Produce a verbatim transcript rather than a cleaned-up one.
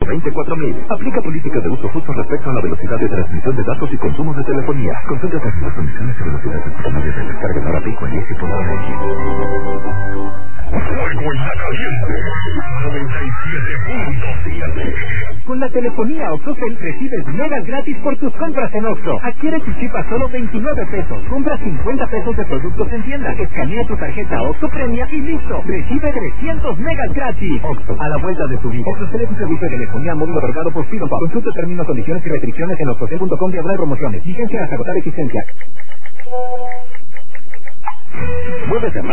veinticuatro mil. Aplica políticas de uso justo respecto a la velocidad de transmisión de datos y consumo de telefonía. Consulta las condiciones y velocidad de portales de descarga para pico en Easy punto m x. Fuego en la caliente. noventa y siete punto siete. Con la telefonía OXXOCEL recibes megas gratis por tus compras en Oxxo. Adquiere tu chip a solo veintinueve pesos. Compra cincuenta pesos de productos en tienda. Escanea tu tarjeta OXXO Premia y listo. Recibe trescientos megas gratis. Oxxo, a la vuelta de tu vida. OXXOCEL es un servicio de telefonía móvil otorgado por Fido. Consulta términos, condiciones y restricciones en oxxocel punto com diagonal promociones. Vigencia hasta agotar existencia. Muévete